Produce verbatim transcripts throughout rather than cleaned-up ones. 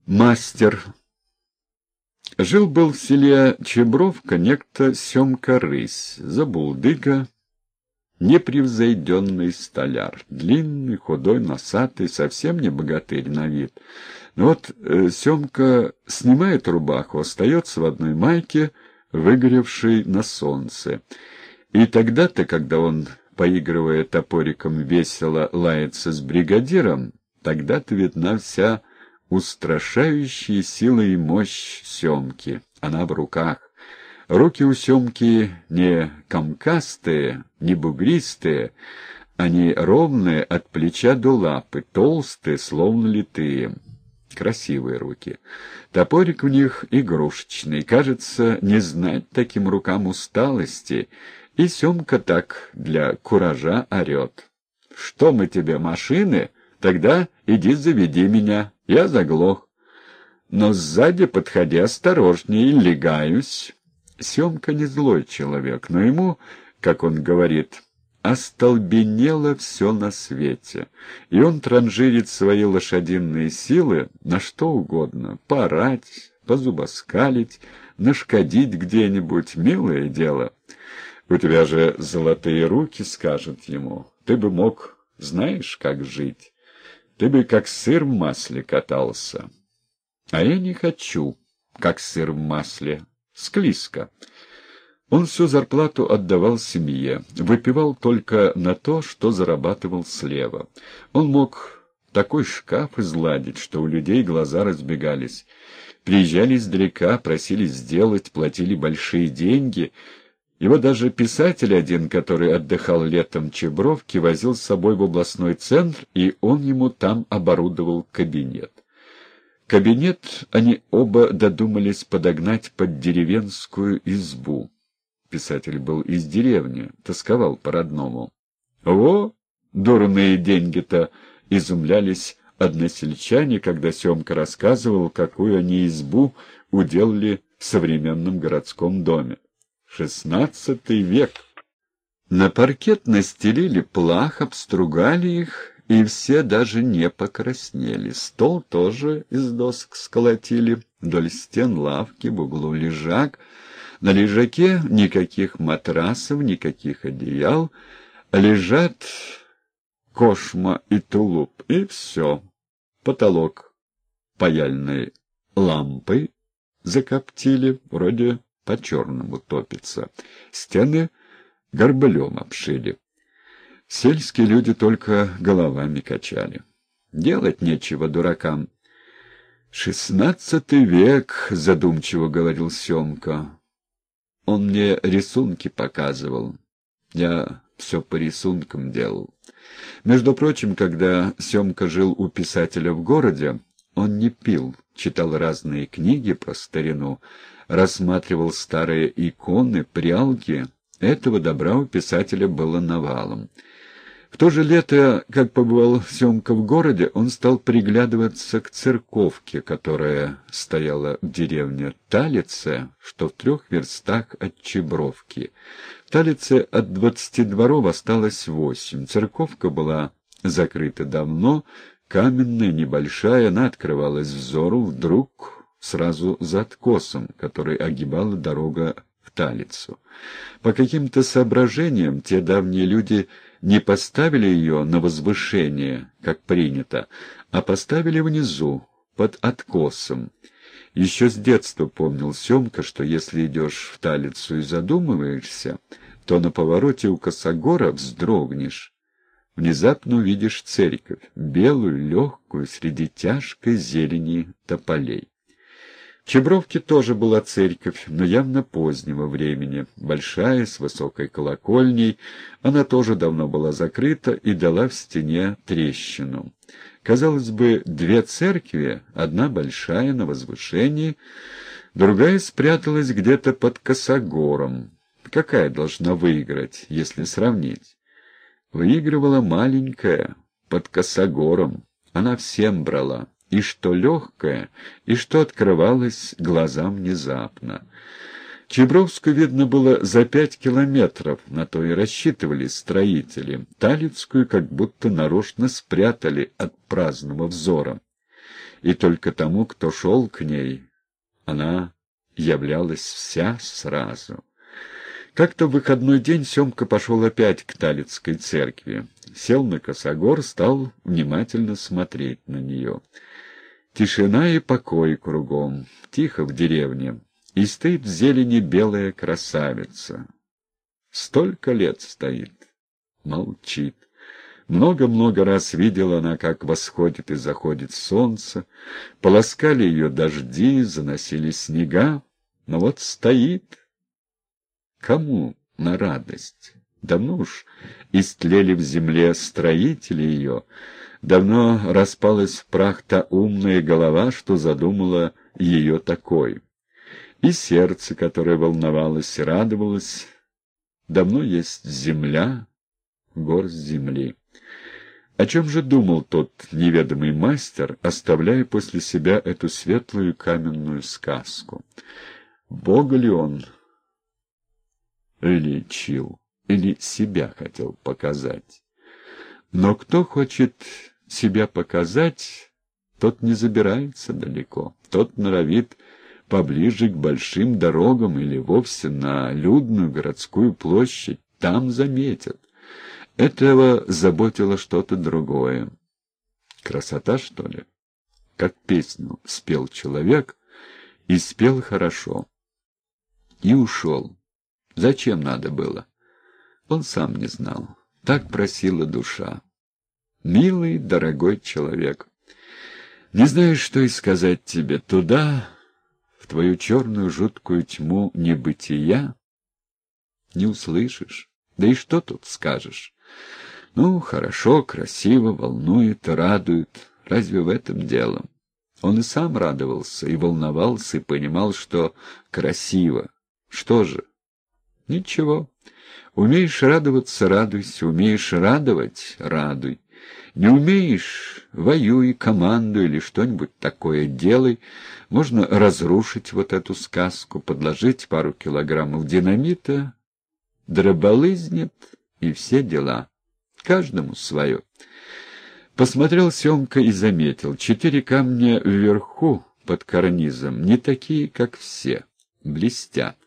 Мастер. Жил-был в селе Чебровка некто Семка Рысь, забулдыга, непревзойденный столяр, длинный, худой, носатый, совсем не богатырь на вид. Но вот э, Семка снимает рубаху, остается в одной майке, выгоревшей на солнце. И тогда-то, когда он, поигрывая топориком, весело лается с бригадиром, тогда-то видна вся устрашающая сила и мощь Семки. Она в руках. Руки у Семки не комкастые, не бугристые, они ровные от плеча до лапы, толстые, словно литые. Красивые руки. Топорик в них игрушечный, кажется, не знать таким рукам усталости, и Семка так для куража орет. «Что мы тебе, машины? Тогда иди заведи меня, я заглох. Но сзади подходи осторожнее, легаюсь». Семка не злой человек, но ему, как он говорит, остолбенело все на свете, и он транжирит свои лошадиные силы на что угодно — поорать, позубоскалить, нашкодить где-нибудь, милое дело. «У тебя же золотые руки», — скажет ему, — «ты бы мог, знаешь, как жить, ты бы как сыр в масле катался». А я не хочу, как сыр в масле, склизко. Он всю зарплату отдавал семье, выпивал только на то, что зарабатывал слева. Он мог такой шкаф изладить, что у людей глаза разбегались. Приезжали издалека, просили сделать, платили большие деньги. Его даже писатель один, который отдыхал летом в Чебровке, возил с собой в областной центр, и он ему там оборудовал кабинет. Кабинет они оба додумались подогнать под деревенскую избу. Писатель был из деревни, тосковал по-родному. «О, дурные деньги-то!» — изумлялись односельчане, когда Семка рассказывал, какую они избу уделали в современном городском доме. Шестнадцатый век. На паркет настелили плах, обстругали их, и все даже не покраснели. Стол тоже из досок сколотили, вдоль стен лавки, в углу лежак. На лежаке никаких матрасов, никаких одеял. Лежат кошма и тулуп, и все. Потолок паяльной лампой закоптили, вроде по-черному топится. Стены горбылем обшили. Сельские люди только головами качали. Делать нечего дуракам. «Шестнадцатый век», — задумчиво говорил Семка. «Он мне рисунки показывал. Я все по рисункам делал». Между прочим, когда Семка жил у писателя в городе, он не пил, читал разные книги про старину, рассматривал старые иконы, прялки. Этого добра у писателя было навалом. В то же лето, как побывал Семка в городе, он стал приглядываться к церковке, которая стояла в деревне Талице, что в трех верстах от Чебровки. В Талице от двадцати дворов осталось восемь. Церковка была закрыта давно, каменная, небольшая, она открывалась взору вдруг сразу за откосом, который огибала дорога в Талицу. По каким-то соображениям те давние люди не поставили ее на возвышение, как принято, а поставили внизу, под откосом. Еще с детства помнил Семка, что если идешь в Талицу и задумываешься, то на повороте у косогора вздрогнешь. Внезапно увидишь церковь, белую, легкую, среди тяжкой зелени тополей. В Чебровке тоже была церковь, но явно позднего времени, большая, с высокой колокольней. Она тоже давно была закрыта и дала в стене трещину. Казалось бы, две церкви, одна большая на возвышении, другая спряталась где-то под косогором. Какая должна выиграть, если сравнить? Выигрывала маленькая, под косогором. Она всем брала. И что легкое, и что открывалось глазам внезапно. Чебровскую видно было за пять километров, на то и рассчитывали строители. Талицкую как будто нарочно спрятали от праздного взора. и только тому, кто шел к ней, она являлась вся сразу. Как-то в выходной день Семка пошел опять к Талицкой церкви. Сел на косогор, стал внимательно смотреть на нее. Тишина и покой кругом, тихо в деревне, и стоит в зелени белая красавица. Столько лет стоит, молчит. Много-много раз видела она, как восходит и заходит солнце, полоскали ее дожди, заносили снега, но вот стоит. Кому на радость? Давно уж истлели в земле строители ее, давно распалась в прах та умная голова, что задумала ее такой. И сердце, которое волновалось и радовалось, давно есть земля, горсть земли. О чем же думал тот неведомый мастер, оставляя после себя эту светлую каменную сказку? Бога ли он лечил, или себя хотел показать? Но кто хочет себя показать, тот не забирается далеко, тот норовит поближе к большим дорогам или вовсе на людную городскую площадь, там заметят. Этого заботило что-то другое. Красота, что ли? Как песню спел человек, и спел хорошо. И ушел. Зачем надо было? Он сам не знал. Так просила душа. Милый, дорогой человек, не знаю, что и сказать тебе. Туда, в твою черную жуткую тьму небытия, не услышишь. Да и что тут скажешь? Ну, хорошо, красиво, волнует, радует. Разве в этом дело? Он и сам радовался, и волновался, и понимал, что красиво. Что же? Ничего. Умеешь радоваться — радуйся, умеешь радовать — радуй. Не умеешь — воюй, командуй или что-нибудь такое делай. Можно разрушить вот эту сказку, подложить пару килограммов динамита, дроболызнет и все дела. Каждому свое. Посмотрел Семка и заметил: четыре камня вверху, под карнизом, не такие, как все, блестят.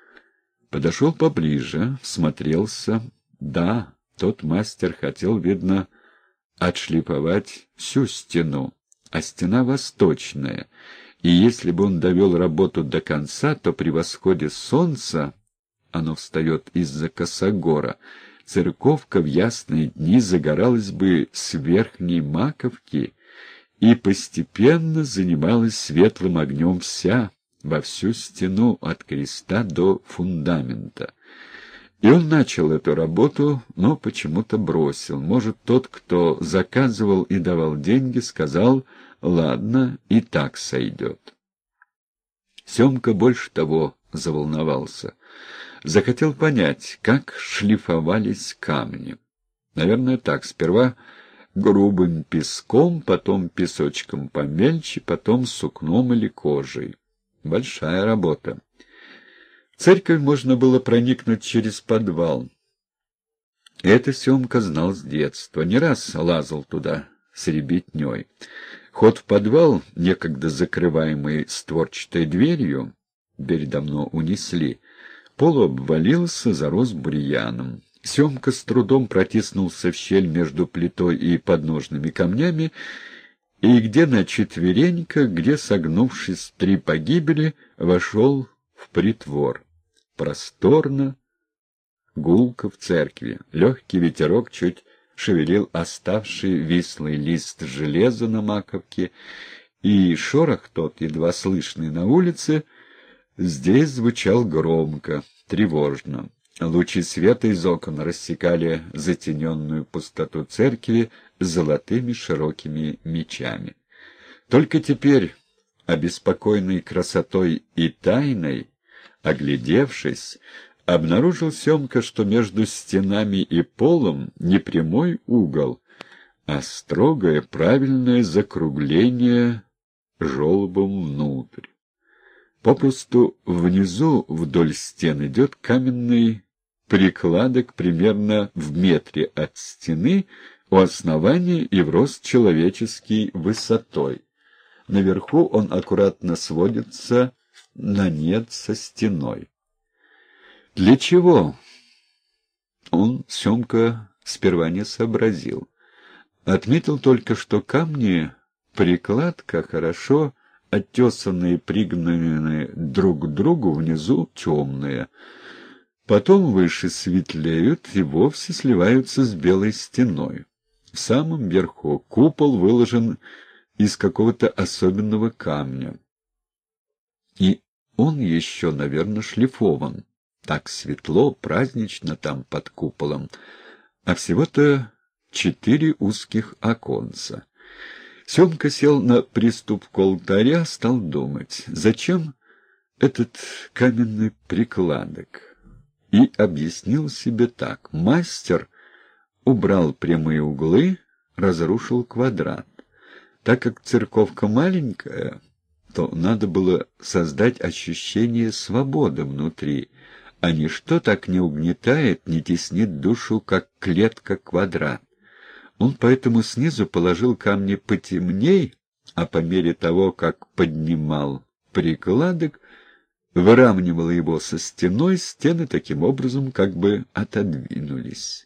Подошел поближе, всмотрелся. Да, тот мастер хотел, видно, отшлифовать всю стену, а стена восточная, и если бы он довел работу до конца, то при восходе солнца, оно встает из-за косогора, церковка в ясные дни загоралась бы с верхней маковки и постепенно занималась светлым огнем вся, во всю стену от креста до фундамента. И он начал эту работу, но почему-то бросил. Может, тот, кто заказывал и давал деньги, сказал: «Ладно, и так сойдет». Семка больше того заволновался. Захотел понять, как шлифовались камни. Наверное, так. Сперва грубым песком, потом песочком помельче, потом сукном или кожей. Большая работа. В церковь можно было проникнуть через подвал. Это Семка знал с детства. Не раз лазал туда с ребятней. Ход в подвал, некогда закрываемый створчатой дверью, дверь давно унесли, полуобвалился, зарос бурьяном. Семка с трудом протиснулся в щель между плитой и подножными камнями, и где на четвереньках, где, согнувшись в три погибели, вошел в притвор. Просторно, гулко в церкви. Легкий ветерок чуть шевелил оставший вислый лист железа на маковке, и шорох тот, едва слышный на улице, здесь звучал громко, тревожно. Лучи света из окон рассекали затененную пустоту церкви золотыми широкими мечами. Только теперь, обеспокоенный красотой и тайной, оглядевшись, обнаружил Семка, что между стенами и полом не прямой угол, а строгое правильное закругление желобом внутрь. Попросту внизу вдоль стен идет каменный прикладок примерно в метре от стены у основания и в рост человеческий высотой. Наверху он аккуратно сводится на нет со стеной. Для чего? Он, Семка, сперва не сообразил. Отметил только, что камни, прикладка, хорошо оттесанные, пригнанные друг к другу, внизу темные. Потом выше светлеют и вовсе сливаются с белой стеной. В самом верху купол выложен из какого-то особенного камня. И он еще, наверное, шлифован. Так светло, празднично там под куполом. А всего-то четыре узких оконца. Семка сел на приступку алтаря, стал думать, зачем этот каменный прикладок. И объяснил себе так. Мастер убрал прямые углы, разрушил квадрат. Так как церковка маленькая, то надо было создать ощущение свободы внутри, а ничто так не угнетает, не теснит душу, как клетка-квадрат. Он поэтому снизу положил камни потемней, а по мере того, как поднимал прикладок, выравнивал его со стеной, стены таким образом как бы отодвинулись.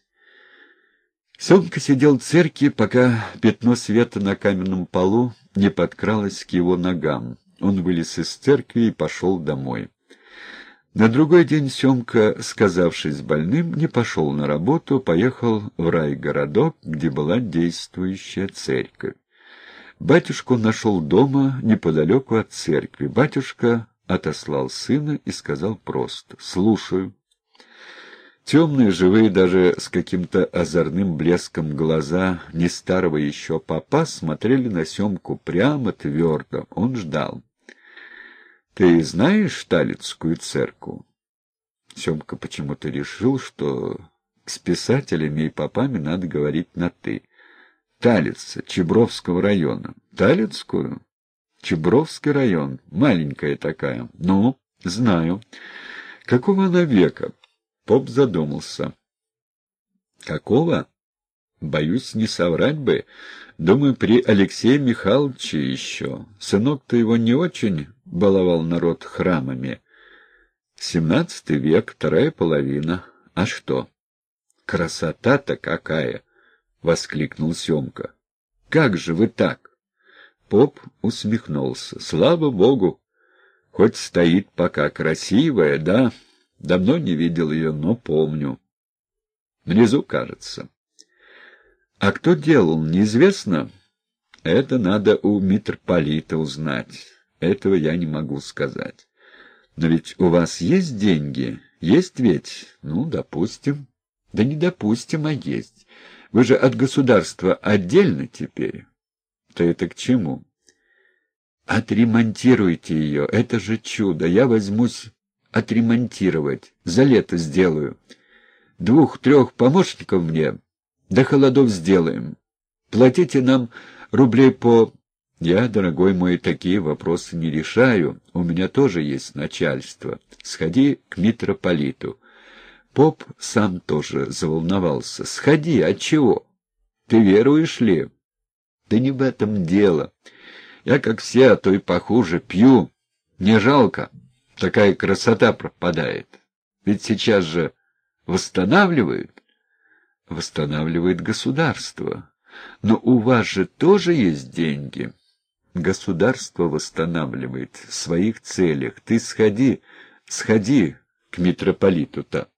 Семка сидел в церкви, пока пятно света на каменном полу не подкралось к его ногам. Он вылез из церкви и пошел домой. На другой день Семка, сказавшись больным, не пошел на работу, поехал в райгородок, где была действующая церковь. Батюшку нашел дома, неподалеку от церкви. Батюшка отослал сына и сказал просто: «Слушаю». Темные, живые, даже с каким-то озорным блеском глаза не старого еще попа смотрели на Семку прямо, твердо. Он ждал. «Ты знаешь Талицкую церковь?» Семка почему-то решил, что с писателями и попами надо говорить на «ты». «Талица, Чебровского района». «Талицкую?» «Чебровский район. Маленькая такая». «Ну, знаю». «Какого она века?» Поп задумался. «Какого? Боюсь, не соврать бы. Думаю, при Алексее Михайловиче еще. Сынок-то его не очень баловал народ храмами. Семнадцатый век, вторая половина. А что?» «Красота-то какая!» — воскликнул Семка. «Как же вы так?» Поп усмехнулся. «Слава Богу! Хоть стоит пока красивая, да? Давно не видел ее, но помню. Внизу, кажется. А кто делал, неизвестно? Это надо у митрополита узнать. Этого я не могу сказать. Но ведь у вас есть деньги? Есть ведь? Ну, допустим. Да не допустим, а есть. Вы же от государства отдельно теперь. То это к чему? Отремонтируйте ее, это же чудо. Я возьмусь отремонтировать. За лето сделаю. Двух-трех помощников мне до холодов сделаем. Платите нам рублей по... Я, дорогой мой, такие вопросы не решаю. У меня тоже есть начальство. Сходи к митрополиту. Поп сам тоже заволновался. Сходи, отчего? Ты веруешь ли? Да не в этом дело. Я, как все, а то и похуже, пью. Не жалко. Такая красота пропадает. Ведь сейчас же восстанавливают. Восстанавливает государство. Но у вас же тоже есть деньги. Государство восстанавливает в своих целях. Ты сходи, сходи к митрополиту-то.